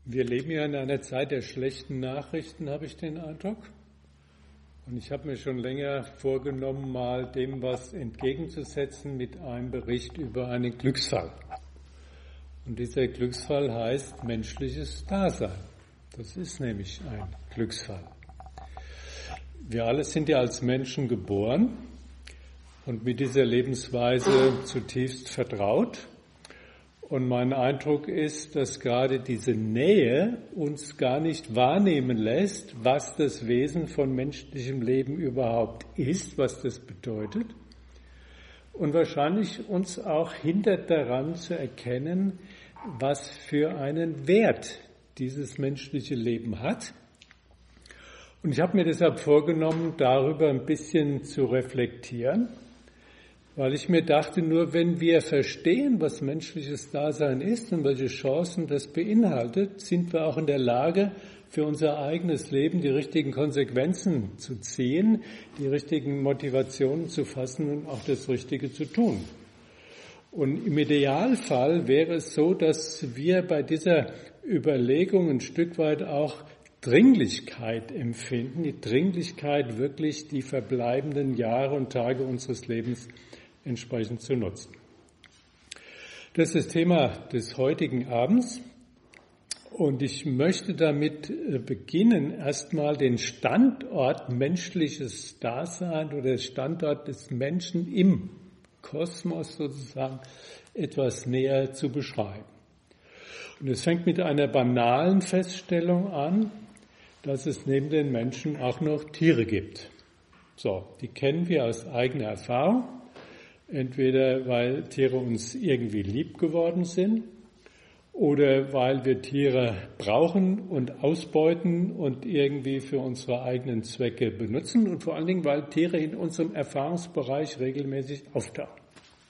Wir leben ja in einer Zeit der schlechten Nachrichten, habe ich den Eindruck. Und ich habe mir schon länger vorgenommen, mal dem was entgegenzusetzen mit einem Bericht über einen Glücksfall. Und dieser Glücksfall heißt menschliches Dasein. Das ist nämlich ein Glücksfall. Wir alle sind ja als Menschen geboren und mit dieser Lebensweise zutiefst vertraut. Und mein Eindruck ist, dass gerade diese Nähe uns gar nicht wahrnehmen lässt, was das Wesen von menschlichem Leben überhaupt ist, was das bedeutet. Und wahrscheinlich uns auch hindert daran zu erkennen, was für einen Wert dieses menschliche Leben hat. Und ich habe mir deshalb vorgenommen, darüber ein bisschen zu reflektieren. Weil ich mir dachte, nur wenn wir verstehen, was menschliches Dasein ist und welche Chancen das beinhaltet, sind wir auch in der Lage, für unser eigenes Leben die richtigen Konsequenzen zu ziehen, die richtigen Motivationen zu fassen und auch das Richtige zu tun. Und im Idealfall wäre es so, dass wir bei dieser Überlegung ein Stück weit auch Dringlichkeit empfinden, die Dringlichkeit wirklich die verbleibenden Jahre und Tage unseres Lebens entsprechend zu nutzen. Das ist das Thema des heutigen Abends und ich möchte damit beginnen, erstmal den Standort menschliches Dasein oder den Standort des Menschen im Kosmos sozusagen etwas näher zu beschreiben. Und es fängt mit einer banalen Feststellung an, dass es neben den Menschen auch noch Tiere gibt. So, die kennen wir aus eigener Erfahrung. Entweder weil Tiere uns irgendwie lieb geworden sind oder weil wir Tiere brauchen und ausbeuten und irgendwie für unsere eigenen Zwecke benutzen und vor allen Dingen, weil Tiere in unserem Erfahrungsbereich regelmäßig auftauchen.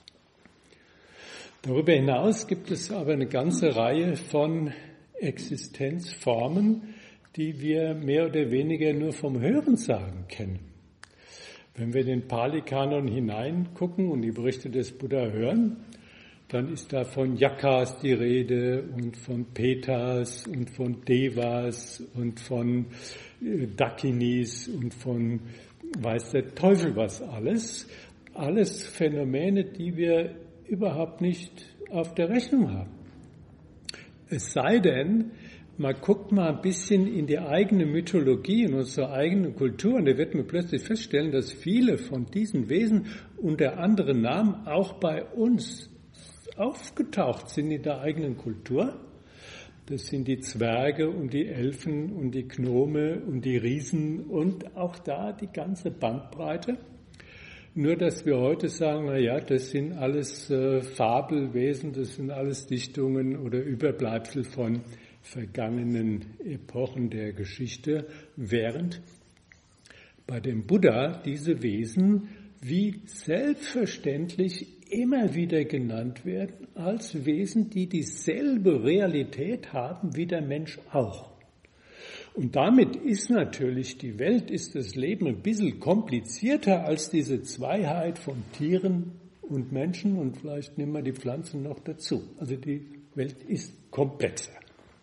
Darüber hinaus gibt es aber eine ganze Reihe von Existenzformen, die wir mehr oder weniger nur vom Hörensagen kennen. Wenn wir in den Pali-Kanon hineingucken und die Berichte des Buddha hören, dann ist da von Yakas die Rede und von Petas und von Devas und von Dakinis und von weiß der Teufel was alles. Alles Phänomene, die wir überhaupt nicht auf der Rechnung haben. Es sei denn, man guckt mal ein bisschen in die eigene Mythologie, in unsere eigene Kultur und da wird man plötzlich feststellen, dass viele von diesen Wesen unter anderen Namen auch bei uns aufgetaucht sind in der eigenen Kultur. Das sind die Zwerge und die Elfen und die Gnome und die Riesen und auch da die ganze Bandbreite. Nur, dass wir heute sagen, na ja, das sind alles Fabelwesen, das sind alles Dichtungen oder Überbleibsel von vergangenen Epochen der Geschichte, während bei dem Buddha diese Wesen wie selbstverständlich immer wieder genannt werden als Wesen, die dieselbe Realität haben wie der Mensch auch. Und damit ist natürlich die Welt, ist das Leben ein bisschen komplizierter als diese Zweiheit von Tieren und Menschen und vielleicht nehmen wir die Pflanzen noch dazu. Also die Welt ist komplexer.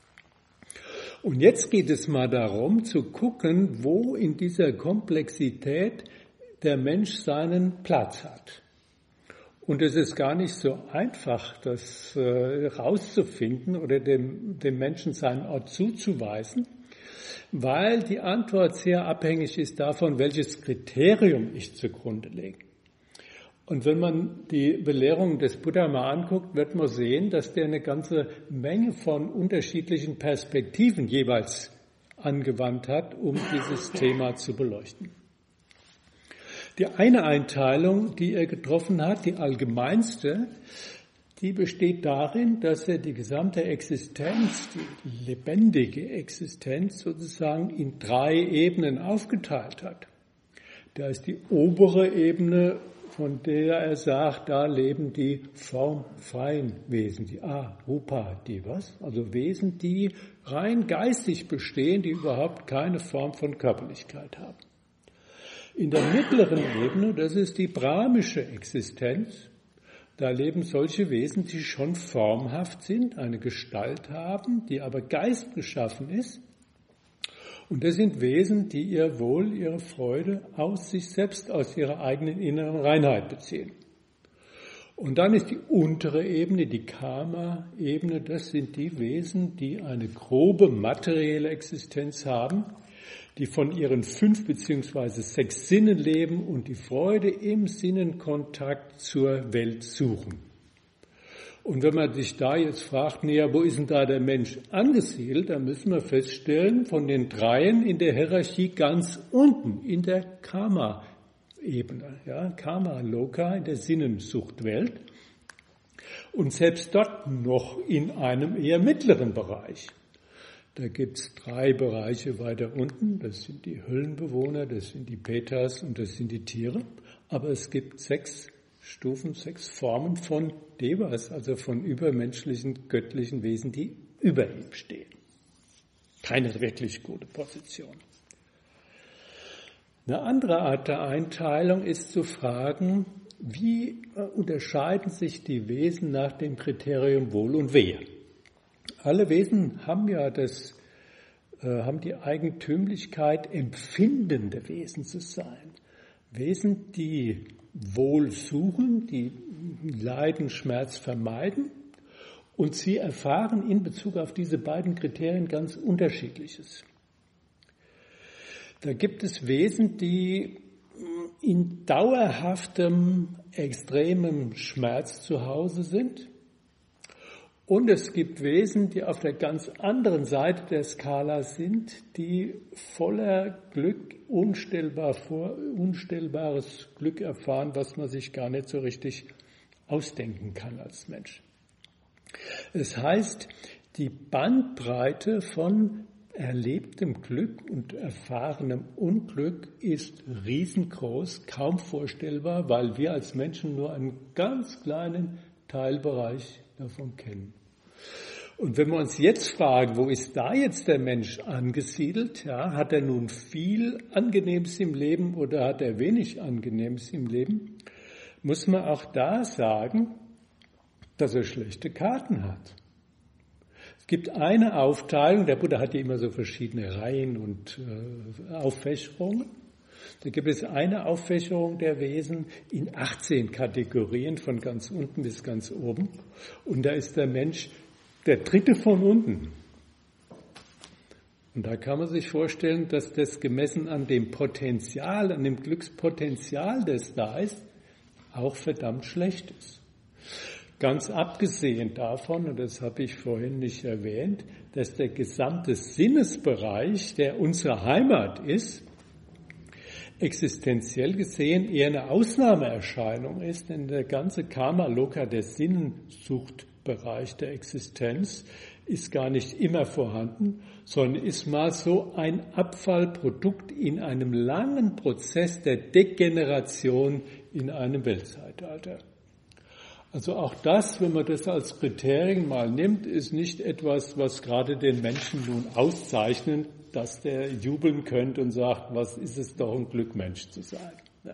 Und jetzt geht es mal darum, zu gucken, wo in dieser Komplexität der Mensch seinen Platz hat. Und es ist gar nicht so einfach, das rauszufinden oder dem Menschen seinen Ort zuzuweisen, weil die Antwort sehr abhängig ist davon, welches Kriterium ich zugrunde lege. Und wenn man die Belehrung des Buddha mal anguckt, wird man sehen, dass der eine ganze Menge von unterschiedlichen Perspektiven jeweils angewandt hat, um dieses Thema zu beleuchten. Die eine Einteilung, die er getroffen hat, die allgemeinste, die besteht darin, dass er die gesamte Existenz, die lebendige Existenz sozusagen in 3 Ebenen aufgeteilt hat. Da ist die obere Ebene, von der er sagt, da leben die formfreien Wesen, die Arupa, die was? Also Wesen, die rein geistig bestehen, die überhaupt keine Form von Körperlichkeit haben. In der mittleren Ebene, das ist die brahmische Existenz, da leben solche Wesen, die schon formhaft sind, eine Gestalt haben, die aber geistgeschaffen ist. Und das sind Wesen, die ihr Wohl, ihre Freude aus sich selbst, aus ihrer eigenen inneren Reinheit beziehen. Und dann ist die untere Ebene, die Karma-Ebene, das sind die Wesen, die eine grobe materielle Existenz haben, die von ihren 5 bzw. 6 Sinnen leben und die Freude im Sinnenkontakt zur Welt suchen. Und wenn man sich da jetzt fragt, naja, wo ist denn da der Mensch angesiedelt, dann müssen wir feststellen, von den Dreien in der Hierarchie ganz unten, in der Karma-Ebene, ja, Karma-Loka, in der Sinnensuchtwelt. Und selbst dort noch in einem eher mittleren Bereich. Da gibt es 3 Bereiche weiter unten, das sind die Höllenbewohner, das sind die Petas und das sind die Tiere. Aber es gibt 6 Stufen, 6 Formen von Devas, also von übermenschlichen, göttlichen Wesen, die über ihm stehen. Keine wirklich gute Position. Eine andere Art der Einteilung ist zu fragen, wie unterscheiden sich die Wesen nach dem Kriterium Wohl und Wehe? Alle Wesen haben ja haben die Eigentümlichkeit, empfindende Wesen zu sein. Wesen, die Wohl suchen, die Leiden, Schmerz vermeiden. Und sie erfahren in Bezug auf diese beiden Kriterien ganz Unterschiedliches. Da gibt es Wesen, die in dauerhaftem, extremem Schmerz zu Hause sind. Und es gibt Wesen, die auf der ganz anderen Seite der Skala sind, die voller Glück, unstellbares Glück erfahren, was man sich gar nicht so richtig ausdenken kann als Mensch. Es heißt, die Bandbreite von erlebtem Glück und erfahrenem Unglück ist riesengroß, kaum vorstellbar, weil wir als Menschen nur einen ganz kleinen Teilbereich davon kennen. Und wenn wir uns jetzt fragen, wo ist da jetzt der Mensch angesiedelt? Ja, hat er nun viel Angenehmes im Leben oder hat er wenig Angenehmes im Leben? Muss man auch da sagen, dass er schlechte Karten hat. Es gibt eine Aufteilung, der Buddha hat ja immer so verschiedene Reihen und Auffächerungen. Da gibt es eine Auffächerung der Wesen in 18 Kategorien, von ganz unten bis ganz oben. Und da ist der Mensch der dritte von unten. Und da kann man sich vorstellen, dass das gemessen an dem Potenzial, an dem Glückspotenzial, das da ist, auch verdammt schlecht ist. Ganz abgesehen davon, und das habe ich vorhin nicht erwähnt, dass der gesamte Sinnesbereich, der unsere Heimat ist, existenziell gesehen eher eine Ausnahmeerscheinung ist, denn der ganze Karma-Loka, der Sinnensuchtbereich der Existenz, ist gar nicht immer vorhanden, sondern ist mal so ein Abfallprodukt in einem langen Prozess der Degeneration in einem Weltzeitalter. Also auch das, wenn man das als Kriterium mal nimmt, ist nicht etwas, was gerade den Menschen nun auszeichnet, dass der jubeln könnte und sagt, was ist es doch ein Glück, Mensch zu sein. Ja.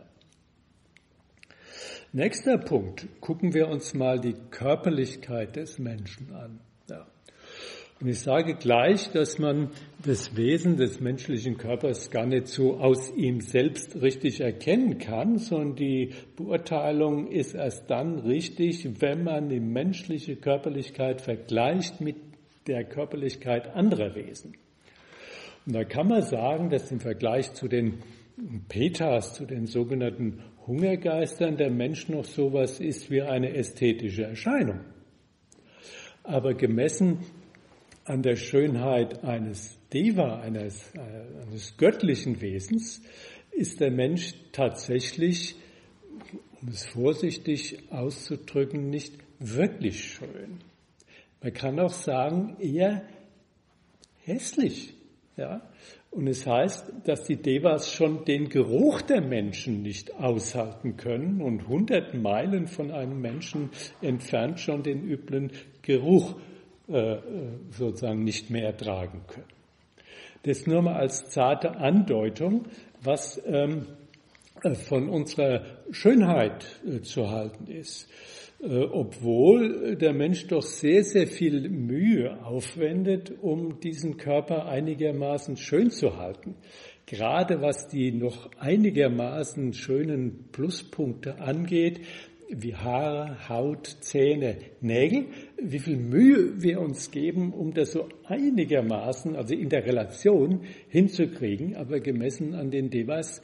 Nächster Punkt, gucken wir uns mal die Körperlichkeit des Menschen an. Ja. Und ich sage gleich, dass man das Wesen des menschlichen Körpers gar nicht so aus ihm selbst richtig erkennen kann, sondern die Beurteilung ist erst dann richtig, wenn man die menschliche Körperlichkeit vergleicht mit der Körperlichkeit anderer Wesen. Und da kann man sagen, dass im Vergleich zu den Petas, zu den sogenannten Hungergeistern, der Mensch noch sowas ist wie eine ästhetische Erscheinung. Aber gemessen an der Schönheit eines Deva, eines göttlichen Wesens, ist der Mensch tatsächlich, um es vorsichtig auszudrücken, nicht wirklich schön. Man kann auch sagen, eher hässlich. Ja? Und es heißt, dass die Devas schon den Geruch der Menschen nicht aushalten können und 100 Meilen von einem Menschen entfernt schon den üblen Geruch sozusagen nicht mehr ertragen können. Das nur mal als zarte Andeutung, was von unserer Schönheit zu halten ist. obwohl der Mensch doch sehr, sehr viel Mühe aufwendet, um diesen Körper einigermaßen schön zu halten. Gerade was die noch einigermaßen schönen Pluspunkte angeht, wie Haare, Haut, Zähne, Nägel, wie viel Mühe wir uns geben, um das so einigermaßen, also in der Relation hinzukriegen, aber gemessen an den Devas,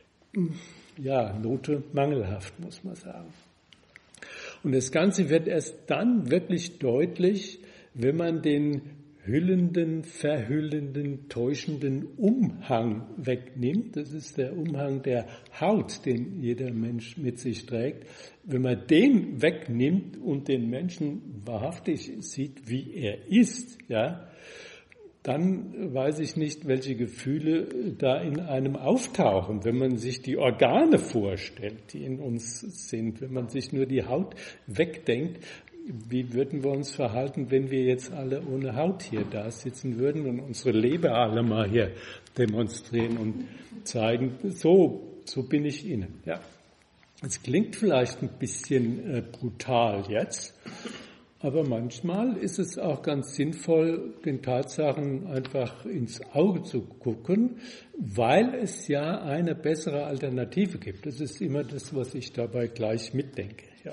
Note mangelhaft, muss man sagen. Und das Ganze wird erst dann wirklich deutlich, wenn man den hüllenden, verhüllenden, täuschenden Umhang wegnimmt. Das ist der Umhang der Haut, den jeder Mensch mit sich trägt. Wenn man den wegnimmt und den Menschen wahrhaftig sieht, wie er ist, dann weiß ich nicht, welche Gefühle da in einem auftauchen. Wenn man sich die Organe vorstellt, die in uns sind, wenn man sich nur die Haut wegdenkt, wie würden wir uns verhalten, wenn wir jetzt alle ohne Haut hier da sitzen würden und unsere Leber alle mal hier demonstrieren und zeigen, so bin ich Ihnen. Ja. Es klingt vielleicht ein bisschen brutal jetzt, aber manchmal ist es auch ganz sinnvoll, den Tatsachen einfach ins Auge zu gucken, weil es ja eine bessere Alternative gibt. Das ist immer das, was ich dabei gleich mitdenke. Ja.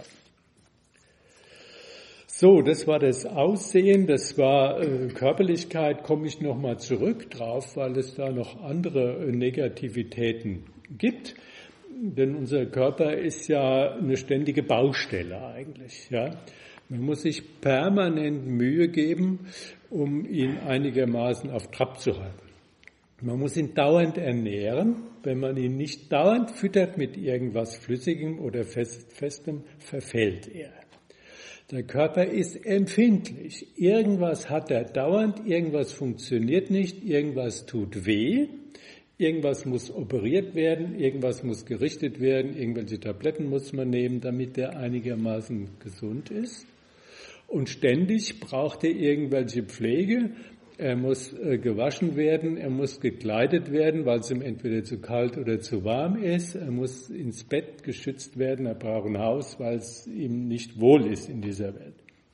So, das war das Aussehen, das war Körperlichkeit, komme ich nochmal zurück drauf, weil es da noch andere Negativitäten gibt. Denn unser Körper ist ja eine ständige Baustelle eigentlich. Ja. Man muss sich permanent Mühe geben, um ihn einigermaßen auf Trab zu halten. Man muss ihn dauernd ernähren. Wenn man ihn nicht dauernd füttert mit irgendwas Flüssigem oder Festem, verfällt er. Der Körper ist empfindlich. Irgendwas hat er dauernd, irgendwas funktioniert nicht, irgendwas tut weh, irgendwas muss operiert werden, irgendwas muss gerichtet werden, irgendwelche Tabletten muss man nehmen, damit er einigermaßen gesund ist. Und ständig braucht er irgendwelche Pflege. Er muss gewaschen werden, er muss gekleidet werden, weil es ihm entweder zu kalt oder zu warm ist. Er muss ins Bett geschützt werden, er braucht ein Haus, weil es ihm nicht wohl ist in dieser Welt.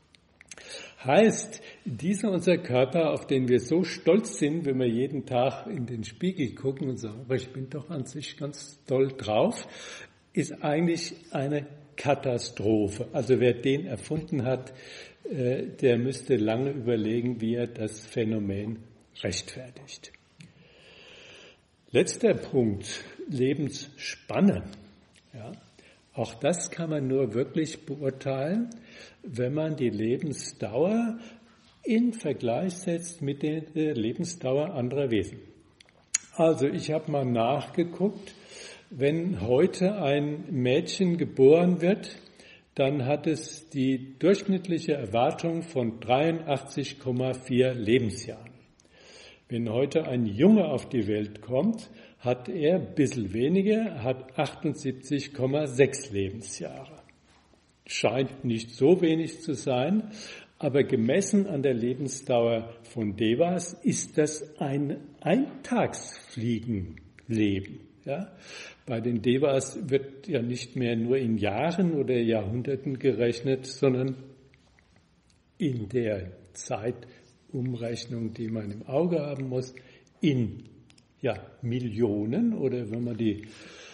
Heißt, dieser unser Körper, auf den wir so stolz sind, wenn wir jeden Tag in den Spiegel gucken und sagen, aber ich bin doch an sich ganz toll drauf, ist eigentlich eine Katastrophe. Also wer den erfunden hat, der müsste lange überlegen, wie er das Phänomen rechtfertigt. Letzter Punkt, Lebensspanne. Ja, auch das kann man nur wirklich beurteilen, wenn man die Lebensdauer in Vergleich setzt mit der Lebensdauer anderer Wesen. Also ich habe mal nachgeguckt, wenn heute ein Mädchen geboren wird, dann hat es die durchschnittliche Erwartung von 83,4 Lebensjahren. Wenn heute ein Junge auf die Welt kommt, hat er ein bisschen weniger, hat 78,6 Lebensjahre. Scheint nicht so wenig zu sein, aber gemessen an der Lebensdauer von Devas ist das ein Eintagsfliegenleben. Ja? Bei den Devas wird ja nicht mehr nur in Jahren oder Jahrhunderten gerechnet, sondern in der Zeitumrechnung, die man im Auge haben muss, in Millionen oder wenn man die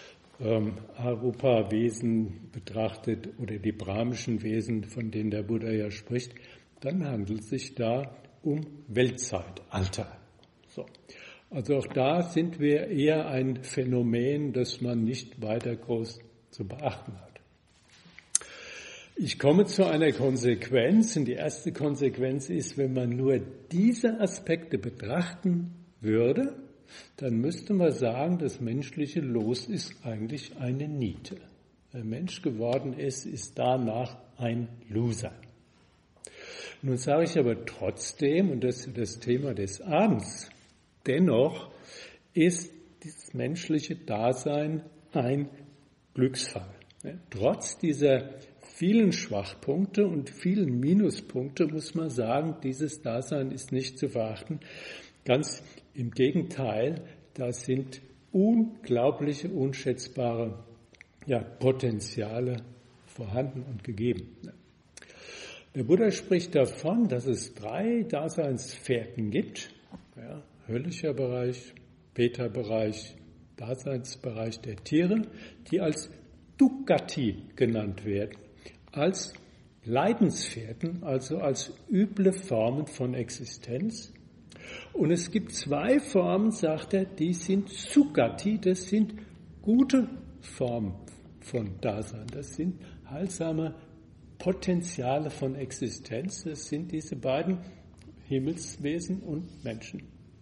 Arupa-Wesen betrachtet oder die brahmischen Wesen, von denen der Buddha ja spricht, dann handelt es sich da um Weltzeitalter. So. Also auch da sind wir eher ein Phänomen, das man nicht weiter groß zu beachten hat. Ich komme zu einer Konsequenz, und die erste Konsequenz ist, wenn man nur diese Aspekte betrachten würde, dann müsste man sagen, das menschliche Los ist eigentlich eine Niete. Wer Mensch geworden ist, ist danach ein Loser. Nun sage ich aber trotzdem, und das ist das Thema des Abends, dennoch ist das menschliche Dasein ein Glücksfall. Trotz dieser vielen Schwachpunkte und vielen Minuspunkte muss man sagen, dieses Dasein ist nicht zu verachten. Ganz im Gegenteil, da sind unglaubliche, unschätzbare Potenziale vorhanden und gegeben. Der Buddha spricht davon, dass es 3 Daseinspfährten gibt, ja, höllischer Bereich, Beta-Bereich, Daseinsbereich der Tiere, die als Dukkati genannt werden, als Leidensfährten, also als üble Formen von Existenz. Und es gibt 2 Formen, sagt er, die sind Sukhati, das sind gute Formen von Dasein, das sind heilsame Potenziale von Existenz, das sind diese beiden Himmelswesen und Menschen.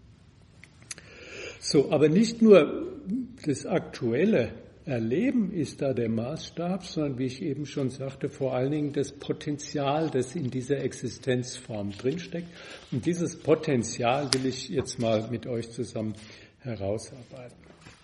So, aber nicht nur das aktuelle Erleben ist da der Maßstab, sondern wie ich eben schon sagte, vor allen Dingen das Potenzial, das in dieser Existenzform drinsteckt. Und dieses Potenzial will ich jetzt mal mit euch zusammen herausarbeiten.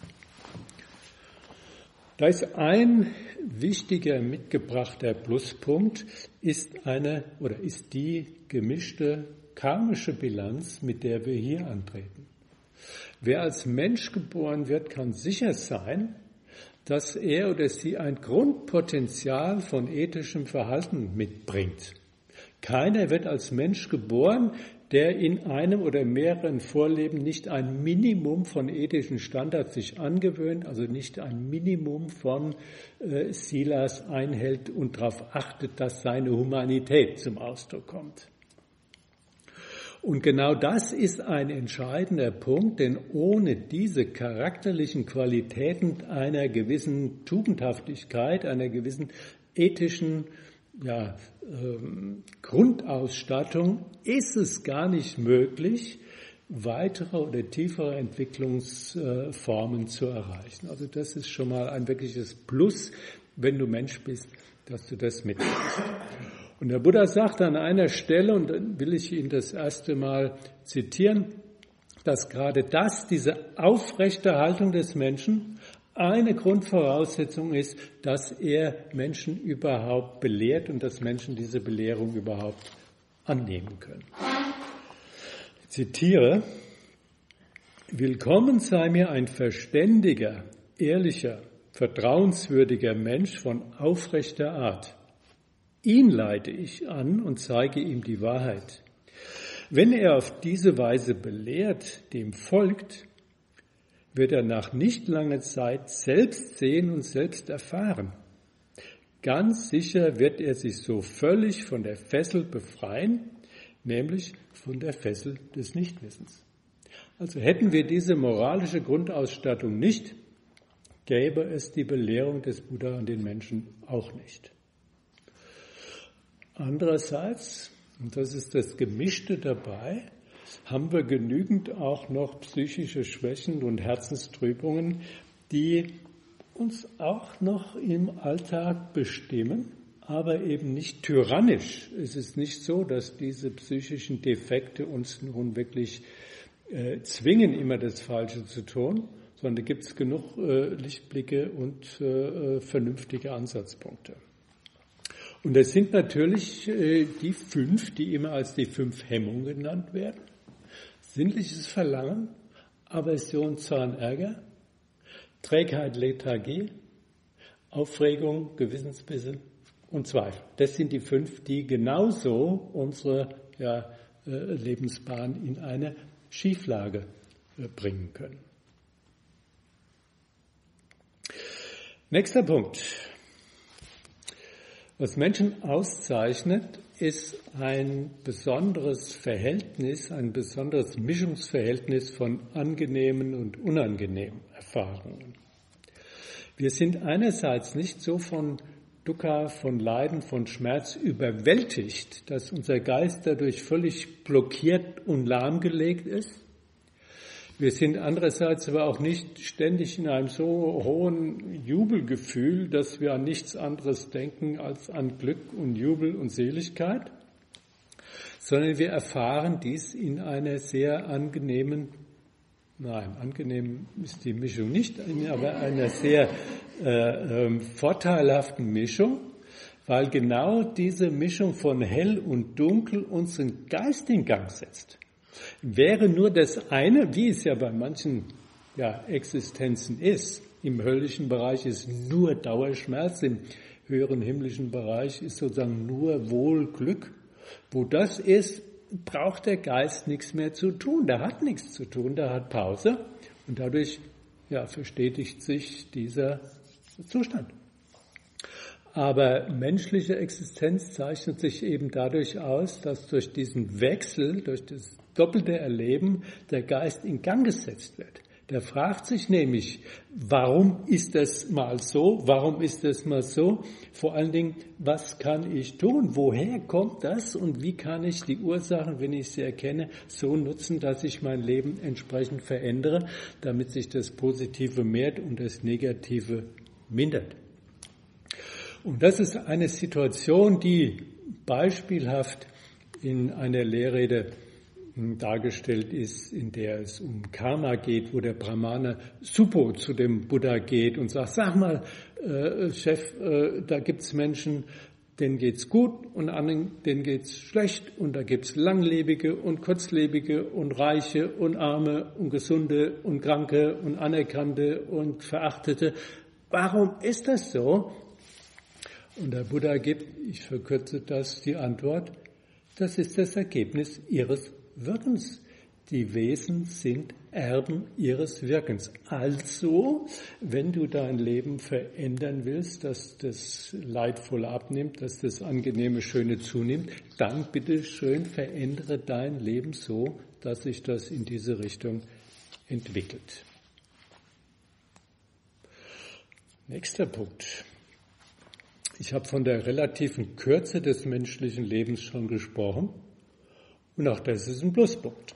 Da ist ein wichtiger mitgebrachter Pluspunkt, ist die gemischte karmische Bilanz, mit der wir hier antreten. Wer als Mensch geboren wird, kann sicher sein, dass er oder sie ein Grundpotenzial von ethischem Verhalten mitbringt. Keiner wird als Mensch geboren, der in einem oder mehreren Vorleben nicht ein Minimum von ethischen Standards sich angewöhnt, also nicht ein Minimum von Silas einhält und darauf achtet, dass seine Humanität zum Ausdruck kommt. Und genau das ist ein entscheidender Punkt, denn ohne diese charakterlichen Qualitäten einer gewissen Tugendhaftigkeit, einer gewissen ethischen Grundausstattung ist es gar nicht möglich, weitere oder tiefere Entwicklungsformen zu erreichen. Also das ist schon mal ein wirkliches Plus, wenn du Mensch bist, dass du das mitnimmst. Und der Buddha sagt an einer Stelle, und dann will ich ihn das erste Mal zitieren, dass gerade diese Aufrechterhaltung des Menschen eine Grundvoraussetzung ist, dass er Menschen überhaupt belehrt und dass Menschen diese Belehrung überhaupt annehmen können. Ich zitiere: Willkommen sei mir ein verständiger, ehrlicher, vertrauenswürdiger Mensch von aufrechter Art. Ihn leite ich an und zeige ihm die Wahrheit. Wenn er auf diese Weise belehrt, dem folgt, wird er nach nicht langer Zeit selbst sehen und selbst erfahren. Ganz sicher wird er sich so völlig von der Fessel befreien, nämlich von der Fessel des Nichtwissens. Also hätten wir diese moralische Grundausstattung nicht, gäbe es die Belehrung des Buddha an den Menschen auch nicht. Andererseits, und das ist das Gemischte dabei, haben wir genügend auch noch psychische Schwächen und Herzenstrübungen, die uns auch noch im Alltag bestimmen, aber eben nicht tyrannisch. Es ist nicht so, dass diese psychischen Defekte uns nun wirklich zwingen, immer das Falsche zu tun, sondern da gibt es genug Lichtblicke und vernünftige Ansatzpunkte. Und das sind natürlich die 5, die immer als die 5 Hemmungen genannt werden. Sinnliches Verlangen, Aversion, Zorn, Ärger, Trägheit, Lethargie, Aufregung, Gewissensbisse und Zweifel. Das sind die 5, die genauso unsere Lebensbahn in eine Schieflage bringen können. Nächster Punkt. Was Menschen auszeichnet, ist ein besonderes Verhältnis, ein besonderes Mischungsverhältnis von angenehmen und unangenehmen Erfahrungen. Wir sind einerseits nicht so von Dukkha, von Leiden, von Schmerz überwältigt, dass unser Geist dadurch völlig blockiert und lahmgelegt ist. Wir sind andererseits aber auch nicht ständig in einem so hohen Jubelgefühl, dass wir an nichts anderes denken als an Glück und Jubel und Seligkeit, sondern wir erfahren dies in einer sehr angenehm ist die Mischung nicht, aber einer sehr vorteilhaften Mischung, weil genau diese Mischung von hell und dunkel unseren Geist in Gang setzt. Wäre nur das eine, wie es ja bei manchen Existenzen ist, im höllischen Bereich ist nur Dauerschmerz, im höheren himmlischen Bereich ist sozusagen nur Wohlglück. Wo das ist, braucht der Geist nichts mehr zu tun. Der hat nichts zu tun, der hat Pause und dadurch verstetigt sich dieser Zustand. Aber menschliche Existenz zeichnet sich eben dadurch aus, dass durch diesen Wechsel, durch das doppelte Erleben, der Geist in Gang gesetzt wird. Der fragt sich nämlich, warum ist das mal so? Warum ist das mal so? Vor allen Dingen, was kann ich tun? Woher kommt das? Und wie kann ich die Ursachen, wenn ich sie erkenne, so nutzen, dass ich mein Leben entsprechend verändere, damit sich das Positive mehrt und das Negative mindert? Und das ist eine Situation, die beispielhaft in einer Lehrrede dargestellt ist, in der es um Karma geht, wo der Brahmana Suppo zu dem Buddha geht und sagt, sag mal, Chef, da gibt's Menschen, denen geht's gut und anderen, denen geht's schlecht und da gibt's Langlebige und Kurzlebige und Reiche und Arme und Gesunde und Kranke und Anerkannte und Verachtete. Warum ist das so? Und der Buddha gibt, ich verkürze das, die Antwort, das ist das Ergebnis ihres Wirkens. Die Wesen sind Erben ihres Wirkens. Also, wenn du dein Leben verändern willst, dass das Leidvolle abnimmt, dass das Angenehme, Schöne zunimmt, dann bitte schön verändere dein Leben so, dass sich das in diese Richtung entwickelt. Nächster Punkt. Ich habe von der relativen Kürze des menschlichen Lebens schon gesprochen. Und auch das ist ein Pluspunkt.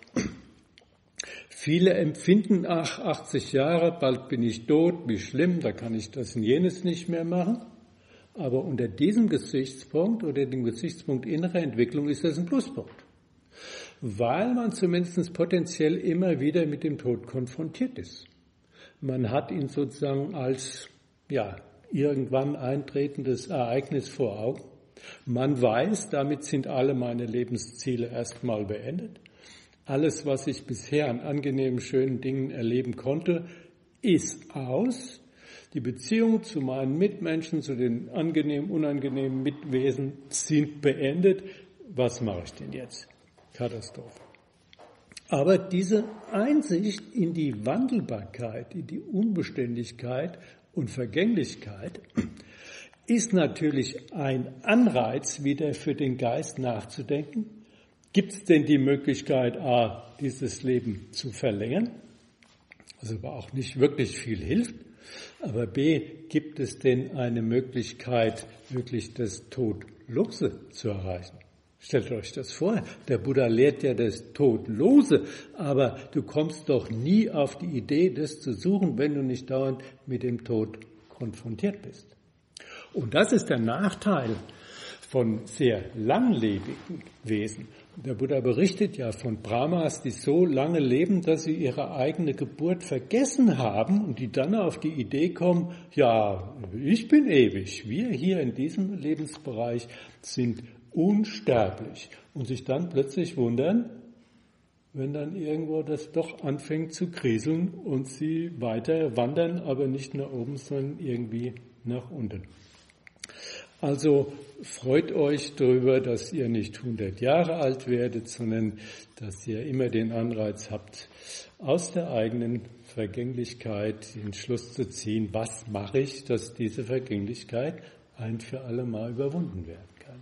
Viele empfinden, 80 Jahre, bald bin ich tot, wie schlimm, da kann ich das und jenes nicht mehr machen. Aber unter diesem Gesichtspunkt oder dem Gesichtspunkt innere Entwicklung ist das ein Pluspunkt. Weil man zumindest potenziell immer wieder mit dem Tod konfrontiert ist. Man hat ihn sozusagen als, irgendwann eintretendes Ereignis vor Augen. Man weiß, damit sind alle meine Lebensziele erstmal beendet. Alles, was ich bisher an angenehmen, schönen Dingen erleben konnte, ist aus. Die Beziehungen zu meinen Mitmenschen, zu den angenehmen, unangenehmen Mitwesen sind beendet. Was mache ich denn jetzt? Katastrophe. Aber diese Einsicht in die Wandelbarkeit, in die Unbeständigkeit und Vergänglichkeit ist natürlich ein Anreiz wieder für den Geist nachzudenken. Gibt es denn die Möglichkeit, A, dieses Leben zu verlängern, also aber auch nicht wirklich viel hilft, aber B, gibt es denn eine Möglichkeit, wirklich das Todlose zu erreichen? Stellt euch das vor, der Buddha lehrt ja das Todlose, aber du kommst doch nie auf die Idee, das zu suchen, wenn du nicht dauernd mit dem Tod konfrontiert bist. Und das ist der Nachteil von sehr langlebigen Wesen. Der Buddha berichtet ja von Brahmas, die so lange leben, dass sie ihre eigene Geburt vergessen haben und die dann auf die Idee kommen, ja, ich bin ewig. Wir hier in diesem Lebensbereich sind unsterblich. Und sich dann plötzlich wundern, wenn dann irgendwo das doch anfängt zu kriseln und sie weiter wandern, aber nicht nach oben, sondern irgendwie nach unten. Also freut euch darüber, dass ihr nicht 100 Jahre alt werdet, sondern dass ihr immer den Anreiz habt, aus der eigenen Vergänglichkeit den Schluss zu ziehen, was mache ich, dass diese Vergänglichkeit ein für alle Mal überwunden werden kann.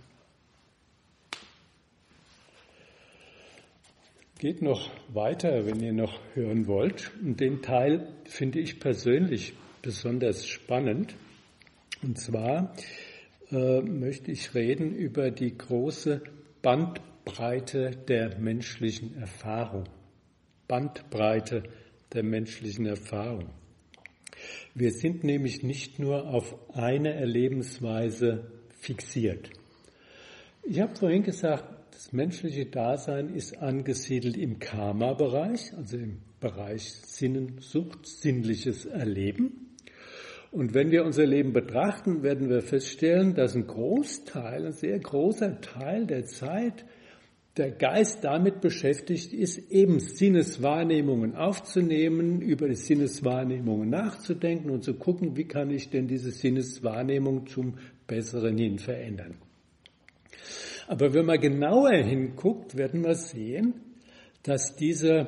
Geht noch weiter, wenn ihr noch hören wollt. Und den Teil finde ich persönlich besonders spannend. Und zwar möchte ich reden über die große Bandbreite der menschlichen Erfahrung. Bandbreite der menschlichen Erfahrung. Wir sind nämlich nicht nur auf eine Erlebensweise fixiert. Ich habe vorhin gesagt, das menschliche Dasein ist angesiedelt im Karma-Bereich, also im Bereich Sinnensucht, sinnliches Erleben. Und wenn wir unser Leben betrachten, werden wir feststellen, dass ein Großteil, ein sehr großer Teil der Zeit der Geist damit beschäftigt ist, eben Sinneswahrnehmungen aufzunehmen, über die Sinneswahrnehmungen nachzudenken und zu gucken, wie kann ich denn diese Sinneswahrnehmung zum Besseren hin verändern. Aber wenn man genauer hinguckt, werden wir sehen, dass diese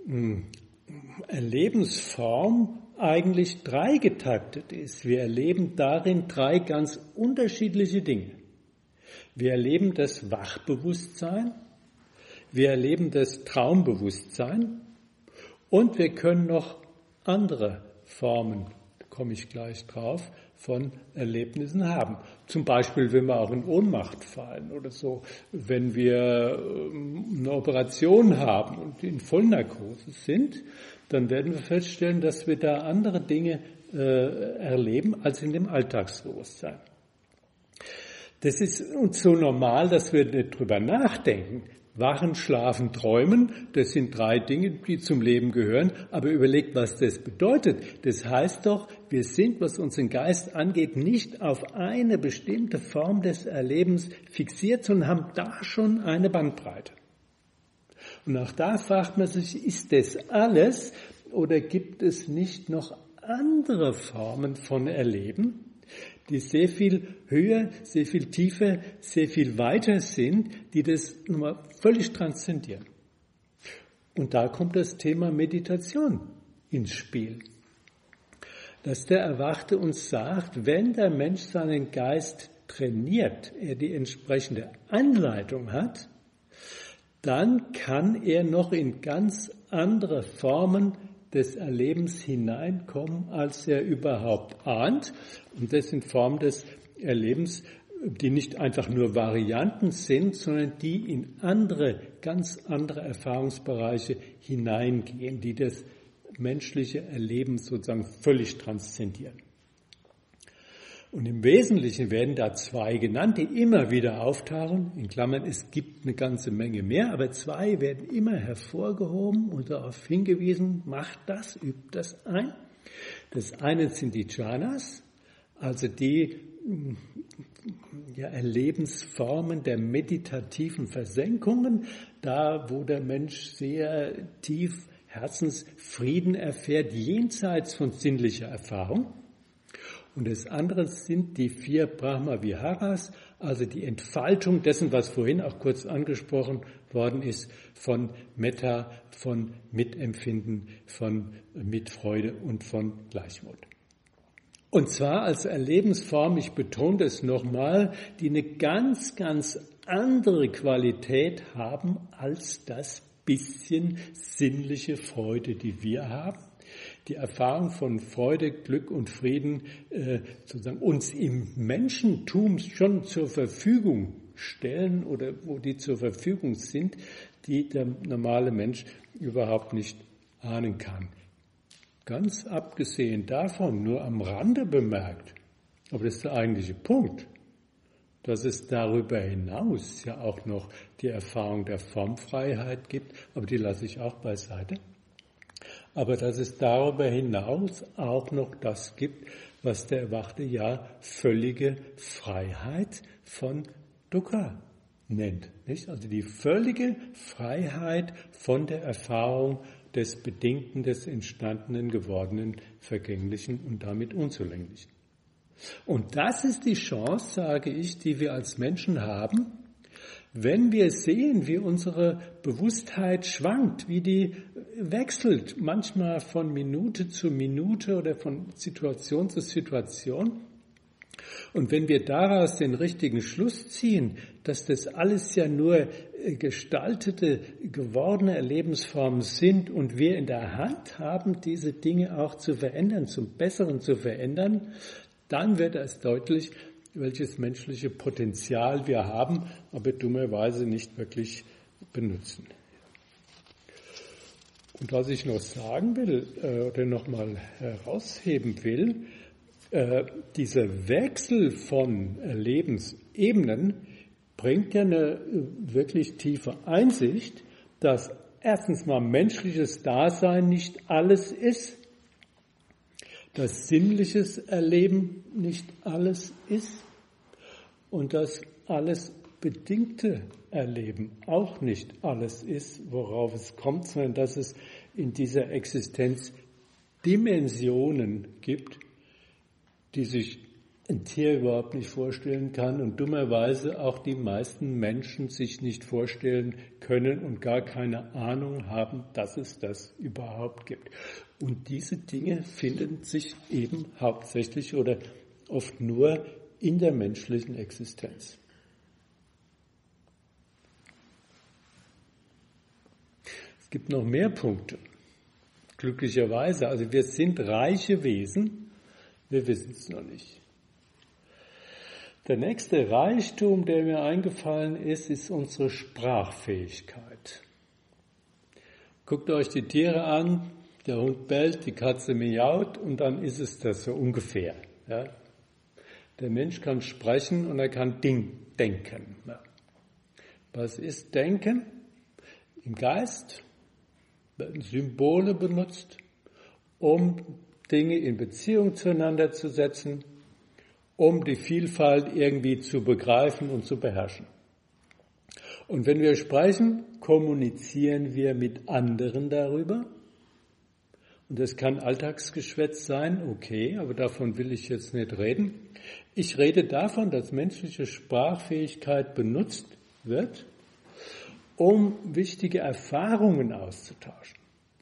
Erlebensform eigentlich dreigetaktet ist. Wir erleben darin drei ganz unterschiedliche Dinge. Wir erleben das Wachbewusstsein, wir erleben das Traumbewusstsein und wir können noch andere Formen, da komme ich gleich drauf, von Erlebnissen haben. Zum Beispiel, wenn wir auch in Ohnmacht fallen oder so, wenn wir eine Operation haben und in Vollnarkose sind, dann werden wir feststellen, dass wir da andere Dinge erleben als in dem Alltagsbewusstsein. Das ist uns so normal, dass wir nicht drüber nachdenken. Wachen, schlafen, träumen, das sind drei Dinge, die zum Leben gehören. Aber überlegt, was das bedeutet. Das heißt doch, wir sind, was unseren Geist angeht, nicht auf eine bestimmte Form des Erlebens fixiert, sondern haben da schon eine Bandbreite. Und auch da fragt man sich, ist das alles oder gibt es nicht noch andere Formen von Erleben, die sehr viel höher, sehr viel tiefer, sehr viel weiter sind, die das nochmal völlig transzendieren. Und da kommt das Thema Meditation ins Spiel. Dass der Erwachte uns sagt, wenn der Mensch seinen Geist trainiert, er die entsprechende Anleitung hat, dann kann er noch in ganz andere Formen des Erlebens hineinkommen, als er überhaupt ahnt. Und das sind Formen des Erlebens, die nicht einfach nur Varianten sind, sondern die in ganz andere Erfahrungsbereiche hineingehen, die das menschliche Erleben sozusagen völlig transzendieren. Und im Wesentlichen werden da zwei genannt, die immer wieder auftauchen. In Klammern, es gibt eine ganze Menge mehr, aber zwei werden immer hervorgehoben und darauf hingewiesen, macht das, übt das ein. Das eine sind die Jhanas, also die Erlebensformen der meditativen Versenkungen, da wo der Mensch sehr tief Herzensfrieden erfährt, jenseits von sinnlicher Erfahrung. Und das andere sind die 4 Brahma-Viharas, also die Entfaltung dessen, was vorhin auch kurz angesprochen worden ist, von Metta, von Mitempfinden, von Mitfreude und von Gleichmut. Und zwar als Erlebensform, ich betone das nochmal, die eine ganz, ganz andere Qualität haben als das bisschen sinnliche Freude, die wir haben. Die Erfahrung von Freude, Glück und Frieden sozusagen uns im Menschentum schon zur Verfügung stellen oder wo die zur Verfügung sind, die der normale Mensch überhaupt nicht ahnen kann. Ganz abgesehen davon, nur am Rande bemerkt, aber das ist der eigentliche Punkt, dass es darüber hinaus ja auch noch die Erfahrung der Formfreiheit gibt, aber die lasse ich auch beiseite. Aber dass es darüber hinaus auch noch das gibt, was der Erwachte ja völlige Freiheit von Dukkha nennt. Nicht? Also die völlige Freiheit von der Erfahrung des Bedingten, des Entstandenen, Gewordenen, Vergänglichen und damit Unzulänglichen. Und das ist die Chance, sage ich, die wir als Menschen haben, wenn wir sehen, wie unsere Bewusstheit schwankt, wie die wechselt, manchmal von Minute zu Minute oder von Situation zu Situation. Und wenn wir daraus den richtigen Schluss ziehen, dass das alles ja nur gestaltete, gewordene Erlebensformen sind und wir in der Hand haben, diese Dinge auch zu verändern, zum Besseren zu verändern, dann wird es deutlich, welches menschliche Potenzial wir haben, aber dummerweise nicht wirklich benutzen. Und was ich noch sagen will oder nochmal herausheben will, dieser Wechsel von Lebensebenen bringt ja eine wirklich tiefe Einsicht, dass erstens mal menschliches Dasein nicht alles ist, dass sinnliches Erleben nicht alles ist und dass alles bedingte Erleben auch nicht alles ist, worauf es kommt, sondern dass es in dieser Existenz Dimensionen gibt, die sich ein Tier überhaupt nicht vorstellen kann und dummerweise auch die meisten Menschen sich nicht vorstellen können und gar keine Ahnung haben, dass es das überhaupt gibt. Und diese Dinge finden sich eben hauptsächlich oder oft nur in der menschlichen Existenz. Es gibt noch mehr Punkte, glücklicherweise. Also wir sind reiche Wesen, wir wissen es noch nicht. Der nächste Reichtum, der mir eingefallen ist, ist unsere Sprachfähigkeit. Guckt euch die Tiere an, der Hund bellt, die Katze miaut und dann ist es das so ungefähr. Ja. Der Mensch kann sprechen und er kann denken. Ja. Was ist Denken? Im Geist werden Symbole benutzt, um Dinge in Beziehung zueinander zu setzen, um die Vielfalt irgendwie zu begreifen und zu beherrschen. Und wenn wir sprechen, kommunizieren wir mit anderen darüber. Und das kann Alltagsgeschwätz sein, okay, aber davon will ich jetzt nicht reden. Ich rede davon, dass menschliche Sprachfähigkeit benutzt wird, um wichtige Erfahrungen auszutauschen,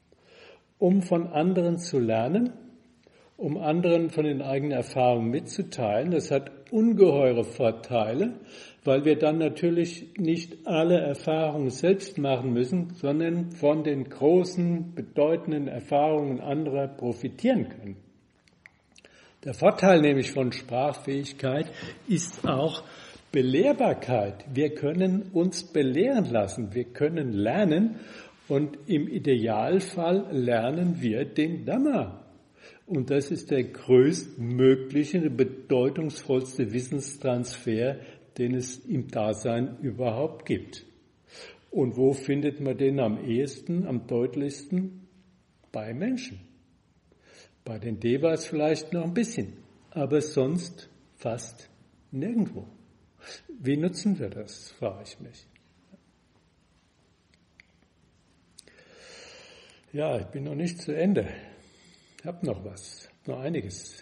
um von anderen zu lernen, um anderen von den eigenen Erfahrungen mitzuteilen. Das hat ungeheure Vorteile, weil wir dann natürlich nicht alle Erfahrungen selbst machen müssen, sondern von den großen, bedeutenden Erfahrungen anderer profitieren können. Der Vorteil nämlich von Sprachfähigkeit ist auch Belehrbarkeit. Wir können uns belehren lassen, wir können lernen und im Idealfall lernen wir den Dhamma. Und das ist der größtmögliche, bedeutungsvollste Wissenstransfer, den es im Dasein überhaupt gibt. Und wo findet man den am ehesten, am deutlichsten? Bei Menschen. Bei den Devas vielleicht noch ein bisschen, aber sonst fast nirgendwo. Wie nutzen wir das, frage ich mich. Ja, ich bin noch nicht zu Ende. Ich habe noch was, noch einiges.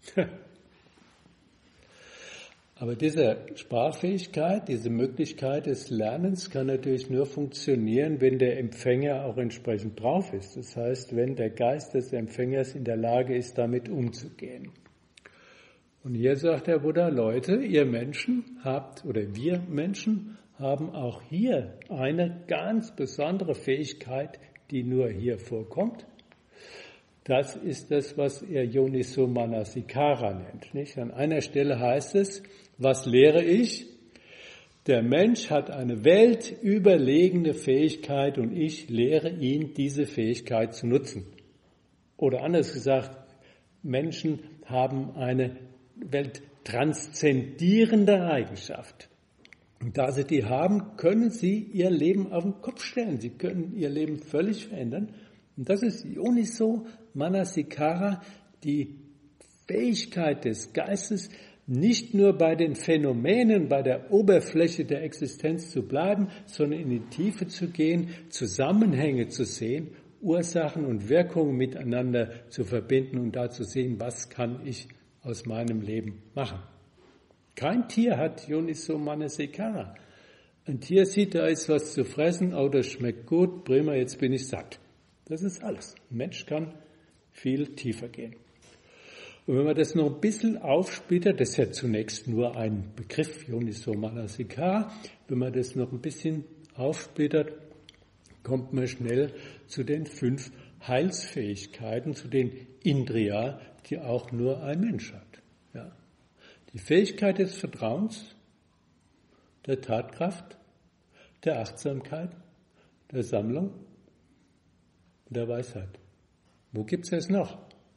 Aber diese Sprachfähigkeit, diese Möglichkeit des Lernens kann natürlich nur funktionieren, wenn der Empfänger auch entsprechend drauf ist. Das heißt, wenn der Geist des Empfängers in der Lage ist, damit umzugehen. Und hier sagt der Buddha, Leute, ihr Menschen habt, oder wir Menschen haben auch hier eine ganz besondere Fähigkeit, die nur hier vorkommt. Das ist das, was er Yoniso Manasikara nennt. Nicht? An einer Stelle heißt es, was lehre ich? Der Mensch hat eine weltüberlegene Fähigkeit und ich lehre ihn, diese Fähigkeit zu nutzen. Oder anders gesagt, Menschen haben eine welttranszendierende Eigenschaft. Und da sie die haben, können sie ihr Leben auf den Kopf stellen. Sie können ihr Leben völlig verändern. Und das ist Yoniso Manasikara, die Fähigkeit des Geistes, nicht nur bei den Phänomenen, bei der Oberfläche der Existenz zu bleiben, sondern in die Tiefe zu gehen, Zusammenhänge zu sehen, Ursachen und Wirkungen miteinander zu verbinden und da zu sehen, was kann ich aus meinem Leben machen. Kein Tier hat Yoniso Manasikara. Ein Tier sieht, da ist was zu fressen, oh, das schmeckt gut, prima, jetzt bin ich satt. Das ist alles. Ein Mensch kann viel tiefer gehen. Und wenn man das noch ein bisschen aufsplittert, das ist ja zunächst nur ein Begriff, Yoniso Manasikara, wenn man das noch ein bisschen aufsplittert, kommt man schnell zu den 5 Heilsfähigkeiten, zu den Indriya, die auch nur ein Mensch hat. Ja. Die Fähigkeit des Vertrauens, der Tatkraft, der Achtsamkeit, der Sammlung und der Weisheit. Wo gibt es das noch?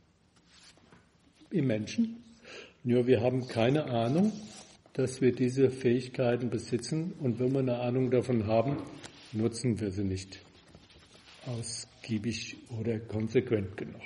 Im Menschen? Nur wir haben keine Ahnung, dass wir diese Fähigkeiten besitzen und wenn wir eine Ahnung davon haben, nutzen wir sie nicht ausgiebig oder konsequent genug.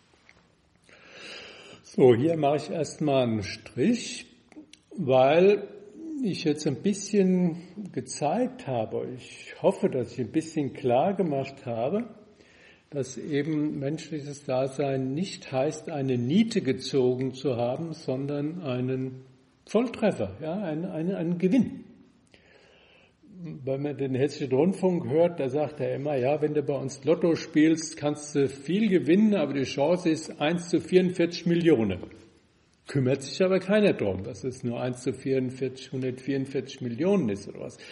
So, hier mache ich erstmal einen Strich, weil ich jetzt ein bisschen gezeigt habe, ich hoffe, dass ich ein bisschen klar gemacht habe, dass eben menschliches Dasein nicht heißt, eine Niete gezogen zu haben, sondern einen Volltreffer, ja, einen Gewinn. Wenn man den Hessischen Rundfunk hört, da sagt er immer, ja, wenn du bei uns Lotto spielst, kannst du viel gewinnen, aber die Chance ist 1 zu 44 Millionen. Kümmert sich aber keiner drum, dass es nur 1 zu 144 Millionen ist oder was.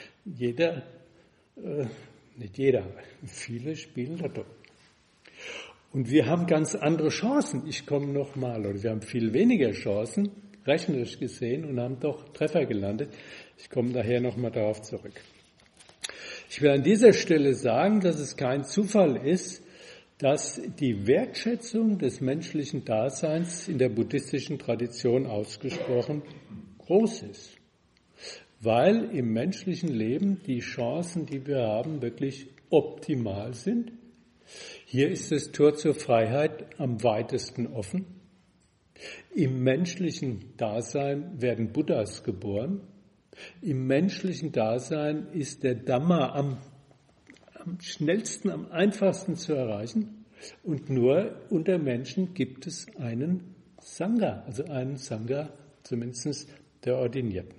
Nicht jeder, viele spielen Lotto. Und wir haben ganz andere Chancen. Wir haben viel weniger Chancen, rechnerisch gesehen, und haben doch Treffer gelandet. Ich komme daher nochmal darauf zurück. Ich will an dieser Stelle sagen, dass es kein Zufall ist, dass die Wertschätzung des menschlichen Daseins in der buddhistischen Tradition ausgesprochen groß ist. Weil im menschlichen Leben die Chancen, die wir haben, wirklich optimal sind. Hier ist das Tor zur Freiheit am weitesten offen. Im menschlichen Dasein werden Buddhas geboren. Im menschlichen Dasein ist der Dhamma am schnellsten, am einfachsten zu erreichen. Und nur unter Menschen gibt es einen Sangha, also einen Sangha, zumindest der Ordinierten.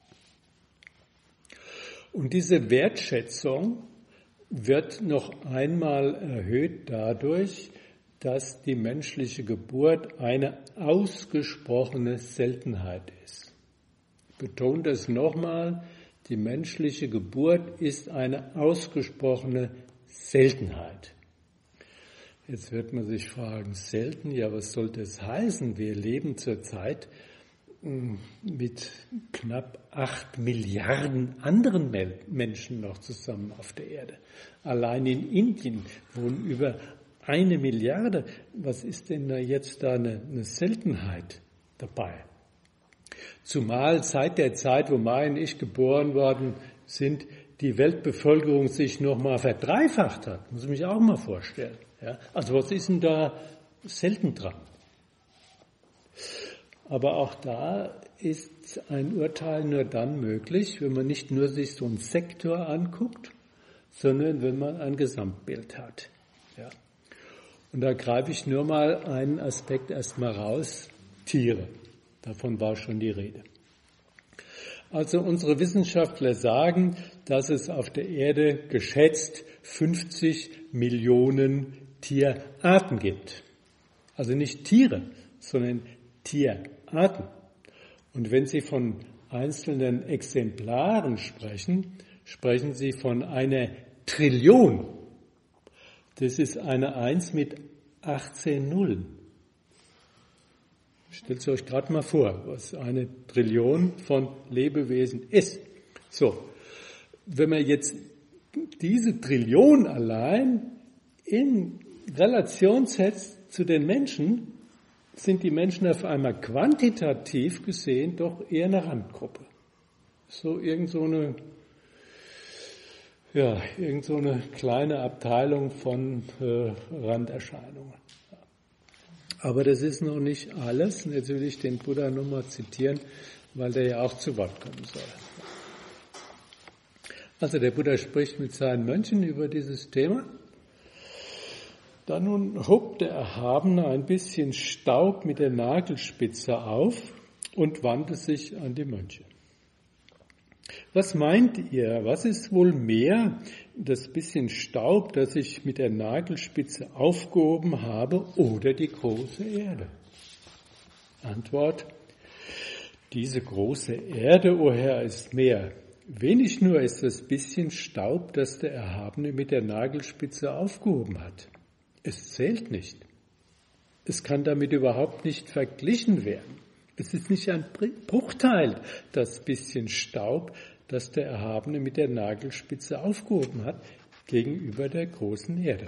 Und diese Wertschätzung wird noch einmal erhöht dadurch, dass die menschliche Geburt eine ausgesprochene Seltenheit ist. Ich betone das nochmal, die menschliche Geburt ist eine ausgesprochene Seltenheit. Jetzt wird man sich fragen, selten, ja, was soll das heißen? Wir leben zurzeit mit knapp 8 Milliarden anderen Menschen noch zusammen auf der Erde. Allein in Indien wohnen über 1 Milliarde. Was ist denn da jetzt da eine Seltenheit dabei? Zumal seit der Zeit, wo Mai und ich geboren worden sind, die Weltbevölkerung sich nochmal verdreifacht hat. Muss ich mich auch mal vorstellen. Ja? Also was ist denn da selten dran? Aber auch da ist ein Urteil nur dann möglich, wenn man nicht nur sich so einen Sektor anguckt, sondern wenn man ein Gesamtbild hat. Ja. Und da greife ich nur mal einen Aspekt erstmal raus, Tiere. Davon war schon die Rede. Also unsere Wissenschaftler sagen, dass es auf der Erde geschätzt 50 Millionen Tierarten gibt. Also nicht Tiere, sondern Tierarten. Und wenn Sie von einzelnen Exemplaren sprechen, sprechen Sie von einer Trillion. Das ist eine 1 mit 18 Nullen. Stellt es euch gerade mal vor, was eine Trillion von Lebewesen ist. So, wenn man jetzt diese Trillion allein in Relation setzt zu den Menschen, sind die Menschen auf einmal quantitativ gesehen doch eher eine Randgruppe. So irgend so eine kleine Abteilung von Randerscheinungen. Aber das ist noch nicht alles. Und jetzt will ich den Buddha nochmal zitieren, weil der ja auch zu Wort kommen soll. Also der Buddha spricht mit seinen Mönchen über dieses Thema. Da nun hob der Erhabene ein bisschen Staub mit der Nagelspitze auf und wandte sich an die Mönche. Was meint ihr? Was ist wohl mehr, das bisschen Staub, das ich mit der Nagelspitze aufgehoben habe, oder die große Erde? Antwort: Diese große Erde, o Herr, ist mehr. Wenig nur ist das bisschen Staub, das der Erhabene mit der Nagelspitze aufgehoben hat. Es zählt nicht. Es kann damit überhaupt nicht verglichen werden. Es ist nicht ein Bruchteil, das bisschen Staub, das der Erhabene mit der Nagelspitze aufgehoben hat, gegenüber der großen Erde.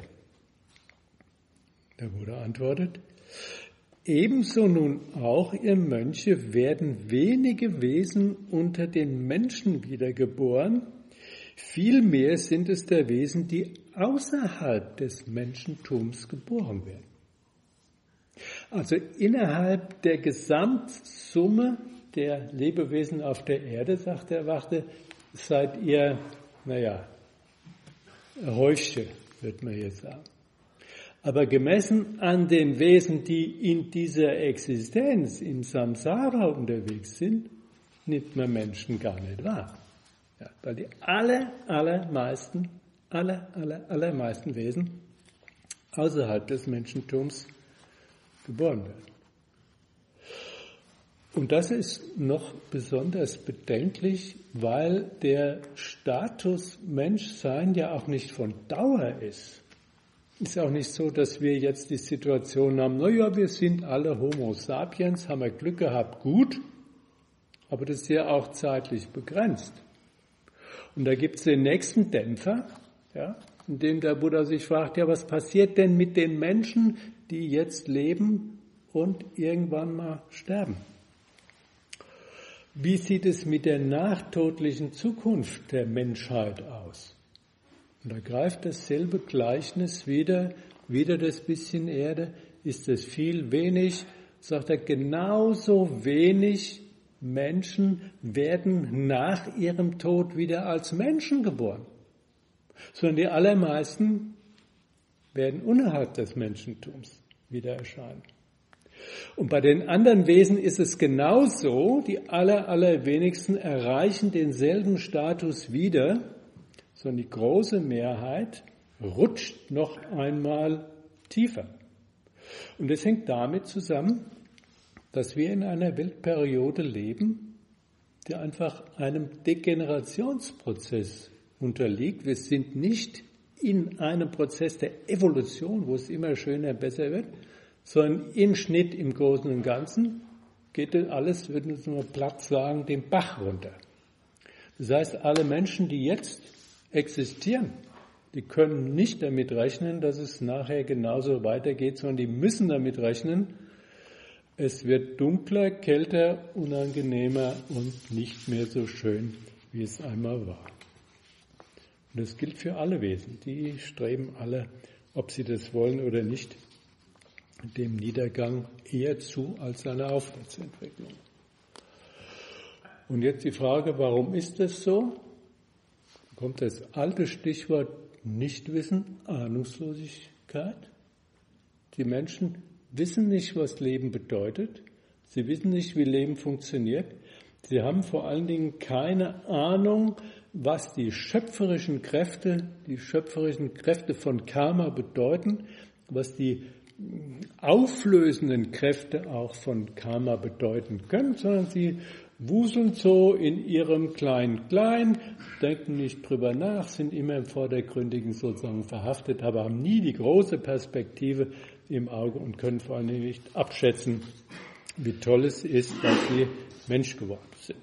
Der Buddha antwortet: Ebenso nun auch, ihr Mönche, werden wenige Wesen unter den Menschen wiedergeboren, vielmehr sind es der Wesen, die außerhalb des Menschentums geboren werden. Also innerhalb der Gesamtsumme der Lebewesen auf der Erde, sagt der Wachte, seid ihr, Häufchen, wird man jetzt sagen. Aber gemessen an den Wesen, die in dieser Existenz, im Samsara unterwegs sind, nimmt man Menschen gar nicht wahr. Ja, weil die allermeisten Wesen außerhalb des Menschentums geboren werden. Und das ist noch besonders bedenklich, weil der Status Menschsein ja auch nicht von Dauer ist. Ist auch nicht so, dass wir jetzt die Situation haben, naja, wir sind alle Homo sapiens, haben wir Glück gehabt, gut, aber das ist ja auch zeitlich begrenzt. Und da gibt es den nächsten Dämpfer, ja, in dem der Buddha sich fragt, ja, was passiert denn mit den Menschen, die jetzt leben und irgendwann mal sterben? Wie sieht es mit der nachtodlichen Zukunft der Menschheit aus? Und da greift dasselbe Gleichnis wieder das bisschen Erde, ist es viel, wenig, sagt er, genauso wenig Menschen werden nach ihrem Tod wieder als Menschen geboren, sondern die allermeisten werden innerhalb des Menschentums wieder erscheinen. Und bei den anderen Wesen ist es genauso, die allerwenigsten erreichen denselben Status wieder, sondern die große Mehrheit rutscht noch einmal tiefer. Und das hängt damit zusammen, dass wir in einer Weltperiode leben, die einfach einem Degenerationsprozess unterliegt. Wir sind nicht in einem Prozess der Evolution, wo es immer schöner, besser wird, sondern im Schnitt, im Großen und Ganzen, geht alles, würden wir mal platt sagen, den Bach runter. Das heißt, alle Menschen, die jetzt existieren, die können nicht damit rechnen, dass es nachher genauso weitergeht, sondern die müssen damit rechnen, es wird dunkler, kälter, unangenehmer und nicht mehr so schön, wie es einmal war. Und das gilt für alle Wesen. Die streben alle, ob sie das wollen oder nicht, dem Niedergang eher zu als einer Aufwärtsentwicklung. Und jetzt die Frage, warum ist das so? Da kommt das alte Stichwort Nichtwissen, Ahnungslosigkeit. Die Menschen wissen nicht, was Leben bedeutet. Sie wissen nicht, wie Leben funktioniert. Sie haben vor allen Dingen keine Ahnung, was die schöpferischen Kräfte von Karma bedeuten, was die auflösenden Kräfte auch von Karma bedeuten können, sondern sie wuseln so in ihrem Klein-Klein, denken nicht drüber nach, sind immer im Vordergründigen sozusagen verhaftet, aber haben nie die große Perspektive im Auge und können vor allen Dingen nicht abschätzen, wie toll es ist, dass sie Mensch geworden sind.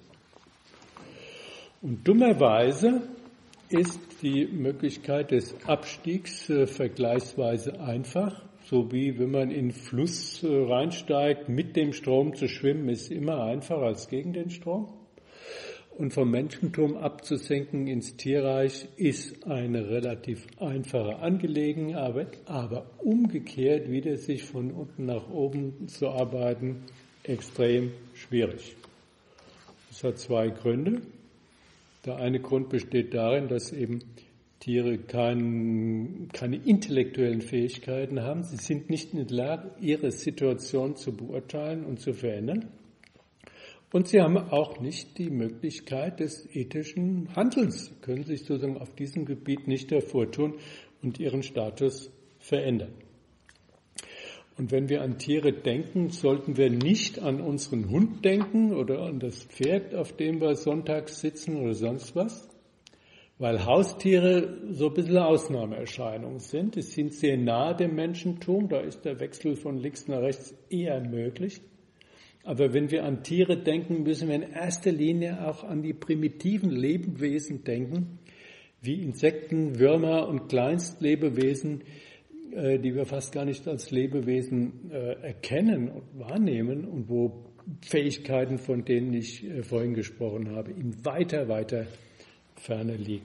Und dummerweise ist die Möglichkeit des Abstiegs vergleichsweise einfach. So wie wenn man in den Fluss reinsteigt, mit dem Strom zu schwimmen, ist immer einfacher als gegen den Strom. Und vom Menschentum abzusenken ins Tierreich ist eine relativ einfache Angelegenheit, aber umgekehrt wieder sich von unten nach oben zu arbeiten, extrem schwierig. Das hat zwei Gründe. Der eine Grund besteht darin, dass eben Tiere keine intellektuellen Fähigkeiten haben. Sie sind nicht in der Lage, ihre Situation zu beurteilen und zu verändern. Und sie haben auch nicht die Möglichkeit des ethischen Handelns. Sie können sich sozusagen auf diesem Gebiet nicht hervortun und ihren Status verändern. Und wenn wir an Tiere denken, sollten wir nicht an unseren Hund denken oder an das Pferd, auf dem wir sonntags sitzen oder sonst was. Weil Haustiere so ein bisschen Ausnahmeerscheinungen sind. Die sind sehr nahe dem Menschentum, da ist der Wechsel von links nach rechts eher möglich. Aber wenn wir an Tiere denken, müssen wir in erster Linie auch an die primitiven Lebewesen denken, wie Insekten, Würmer und Kleinstlebewesen, die wir fast gar nicht als Lebewesen erkennen und wahrnehmen und wo Fähigkeiten, von denen ich vorhin gesprochen habe, in weiter Ferne liegen.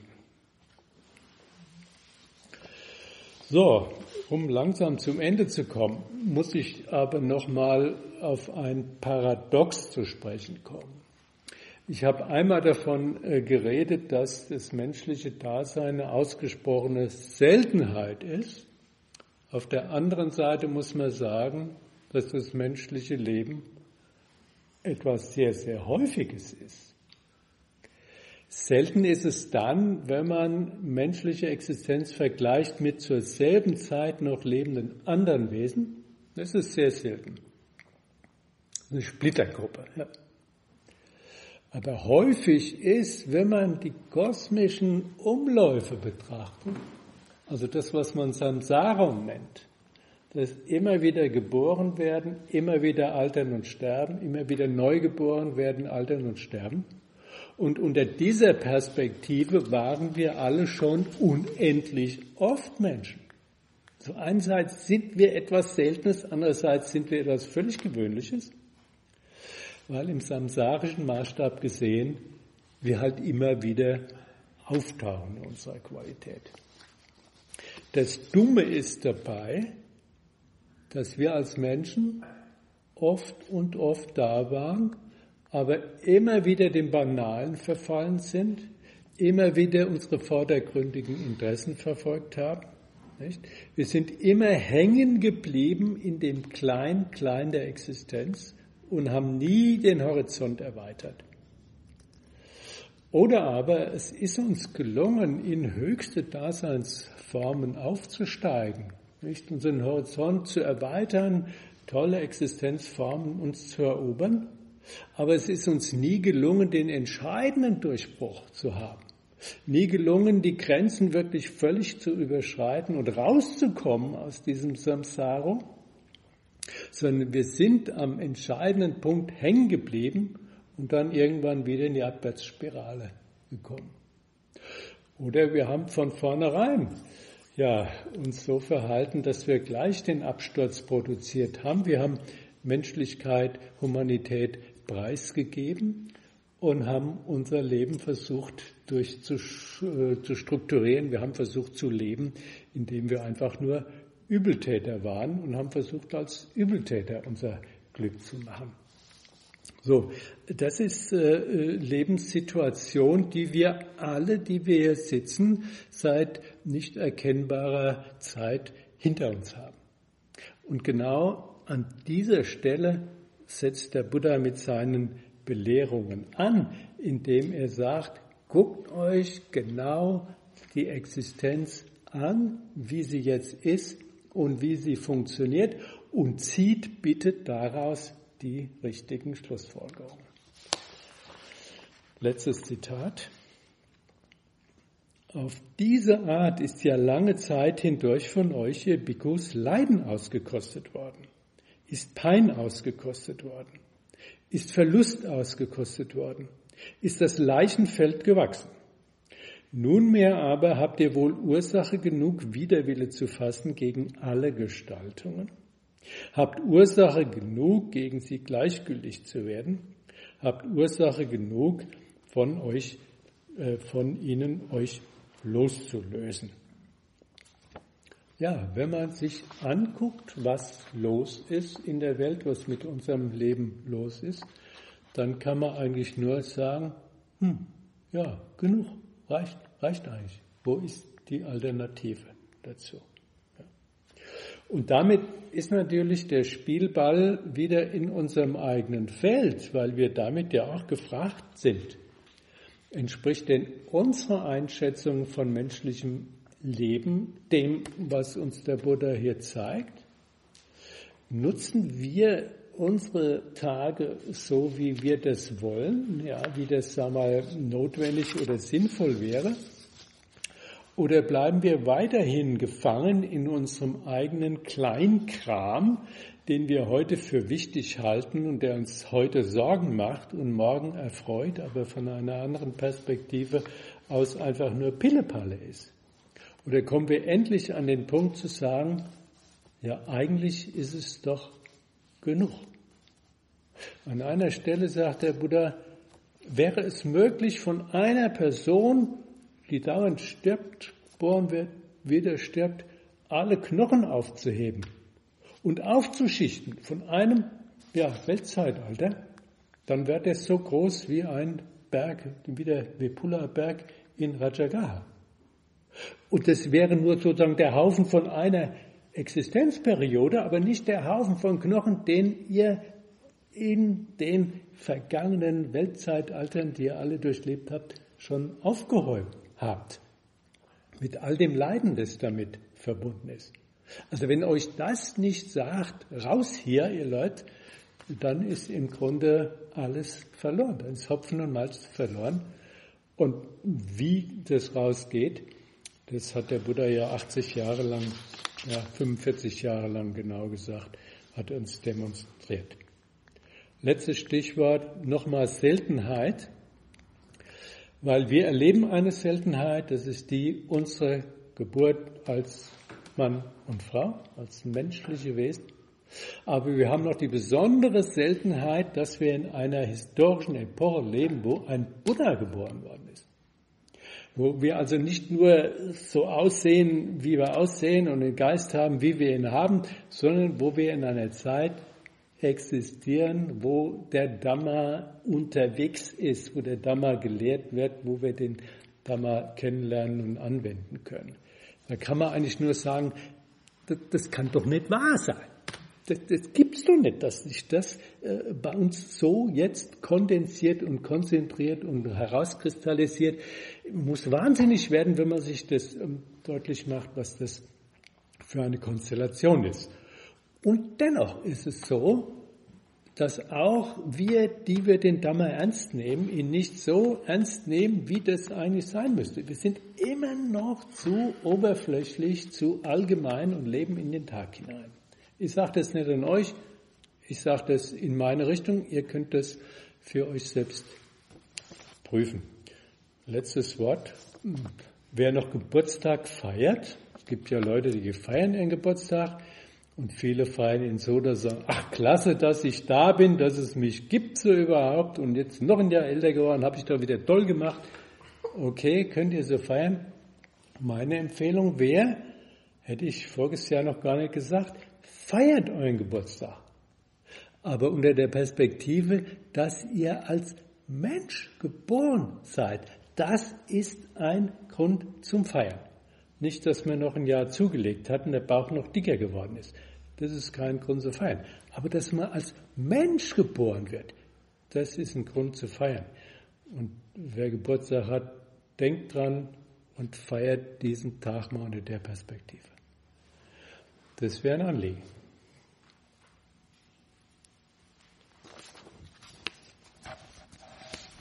So, um langsam zum Ende zu kommen, muss ich aber nochmal auf ein Paradox zu sprechen kommen. Ich habe einmal davon geredet, dass das menschliche Dasein eine ausgesprochene Seltenheit ist Auf der anderen Seite muss man sagen, dass das menschliche Leben etwas sehr, sehr Häufiges ist. Selten ist es dann, wenn man menschliche Existenz vergleicht mit zur selben Zeit noch lebenden anderen Wesen. Das ist sehr selten. Eine Splittergruppe. Ja. Aber häufig ist, wenn man die kosmischen Umläufe betrachtet, also das, was man Samsaram nennt, dass immer wieder geboren werden, immer wieder altern und sterben, immer wieder neu geboren werden, altern und sterben. Und unter dieser Perspektive waren wir alle schon unendlich oft Menschen. So einerseits sind wir etwas Seltenes, andererseits sind wir etwas völlig Gewöhnliches, weil im samsarischen Maßstab gesehen wir halt immer wieder auftauchen in unserer Qualität. Das Dumme ist dabei, dass wir als Menschen oft und oft da waren, aber immer wieder dem Banalen verfallen sind, immer wieder unsere vordergründigen Interessen verfolgt haben. Nicht? Wir sind immer hängen geblieben in dem Klein-Klein der Existenz und haben nie den Horizont erweitert. Oder aber es ist uns gelungen, in höchste Daseinsformen aufzusteigen, nicht? Unseren Horizont zu erweitern, tolle Existenzformen uns zu erobern. Aber es ist uns nie gelungen, den entscheidenden Durchbruch zu haben. Nie gelungen, die Grenzen wirklich völlig zu überschreiten und rauszukommen aus diesem Samsara, sondern wir sind am entscheidenden Punkt hängen geblieben und dann irgendwann wieder in die Abwärtsspirale gekommen. Oder wir haben von vornherein uns so verhalten, dass wir gleich den Absturz produziert haben. Wir haben Menschlichkeit, Humanität preisgegeben und haben unser Leben versucht zu strukturieren. Wir haben versucht zu leben, indem wir einfach nur Übeltäter waren und haben versucht, als Übeltäter unser Glück zu machen. So, das ist Lebenssituation, die wir alle, die wir hier sitzen, seit nicht erkennbarer Zeit hinter uns haben. Und genau an dieser Stelle setzt der Buddha mit seinen Belehrungen an, indem er sagt, guckt euch genau die Existenz an, wie sie jetzt ist und wie sie funktioniert und zieht bitte daraus die richtigen Schlussfolgerungen. Letztes Zitat. Auf diese Art ist ja lange Zeit hindurch von euch, ihr Bhikkhus, Leiden ausgekostet worden, ist Pein ausgekostet worden, ist Verlust ausgekostet worden, ist das Leichenfeld gewachsen. Nunmehr aber habt ihr wohl Ursache genug, Widerwille zu fassen gegen alle Gestaltungen, habt Ursache genug, gegen sie gleichgültig zu werden, habt Ursache genug, von ihnen euch loszulösen. Ja, wenn man sich anguckt, was los ist in der Welt, was mit unserem Leben los ist, dann kann man eigentlich nur sagen, genug, reicht eigentlich. Wo ist die Alternative dazu? Ja. Und damit ist natürlich der Spielball wieder in unserem eigenen Feld, weil wir damit ja auch gefragt sind. Entspricht denn unsere Einschätzung von menschlichem Leben dem, was uns der Buddha hier zeigt? Nutzen wir unsere Tage so, wie wir das wollen, wie das, notwendig oder sinnvoll wäre? Oder bleiben wir weiterhin gefangen in unserem eigenen Kleinkram, den wir heute für wichtig halten und der uns heute Sorgen macht und morgen erfreut, aber von einer anderen Perspektive aus einfach nur Pillepalle ist? Oder kommen wir endlich an den Punkt zu sagen, ja, eigentlich ist es doch genug. An einer Stelle sagt der Buddha, wäre es möglich, von einer Person, die dauernd stirbt, geboren wird, wieder stirbt, alle Knochen aufzuheben und aufzuschichten von einem Weltzeitalter, dann wäre das so groß wie ein Berg, wie der Vipula-Berg in Rajagaha. Und das wäre nur sozusagen der Haufen von einer Existenzperiode, aber nicht der Haufen von Knochen, den ihr in den vergangenen Weltzeitaltern, die ihr alle durchlebt habt, schon aufgeräumt habt. Mit all dem Leiden, das damit verbunden ist. Also wenn euch das nicht sagt, raus hier, ihr Leute, dann ist im Grunde alles verloren. Dann ist Hopfen und Malz verloren. Und wie das rausgeht, das hat der Buddha ja 80 Jahre lang, 45 Jahre lang genau gesagt, hat uns demonstriert. Letztes Stichwort, nochmal Seltenheit, weil wir erleben eine Seltenheit, das ist die unsere Geburt als Mann und Frau, als menschliche Wesen. Aber wir haben noch die besondere Seltenheit, dass wir in einer historischen Epoche leben, wo ein Buddha geboren worden ist. Wo wir also nicht nur so aussehen, wie wir aussehen und den Geist haben, wie wir ihn haben, sondern wo wir in einer Zeit existieren, wo der Dhamma unterwegs ist, wo der Dhamma gelehrt wird, wo wir den Dhamma kennenlernen und anwenden können. Da kann man eigentlich nur sagen, das kann doch nicht wahr sein. Das gibt's doch nicht, dass sich das bei uns so jetzt kondensiert und konzentriert und herauskristallisiert. Muss wahnsinnig werden, wenn man sich das deutlich macht, was das für eine Konstellation ist. Und dennoch ist es so, dass auch wir, die wir den Dhamma ernst nehmen, ihn nicht so ernst nehmen, wie das eigentlich sein müsste. Wir sind immer noch zu oberflächlich, zu allgemein und leben in den Tag hinein. Ich sage das nicht an euch, ich sage das in meine Richtung, ihr könnt das für euch selbst prüfen. Letztes Wort. Wer noch Geburtstag feiert, es gibt ja Leute, die feiern ihren Geburtstag und viele feiern ihn so, dass sie sagen, ach klasse, dass ich da bin, dass es mich gibt so überhaupt und jetzt noch ein Jahr älter geworden, habe ich doch wieder toll gemacht. Okay, könnt ihr so feiern? Meine Empfehlung wäre, hätte ich voriges Jahr noch gar nicht gesagt, feiert euren Geburtstag. Aber unter der Perspektive, dass ihr als Mensch geboren seid. Das ist ein Grund zum Feiern. Nicht, dass wir noch ein Jahr zugelegt hatten, der Bauch noch dicker geworden ist. Das ist kein Grund zu feiern. Aber dass man als Mensch geboren wird, das ist ein Grund zu feiern. Und wer Geburtstag hat, denkt dran und feiert diesen Tag mal unter der Perspektive. Das wäre ein Anliegen.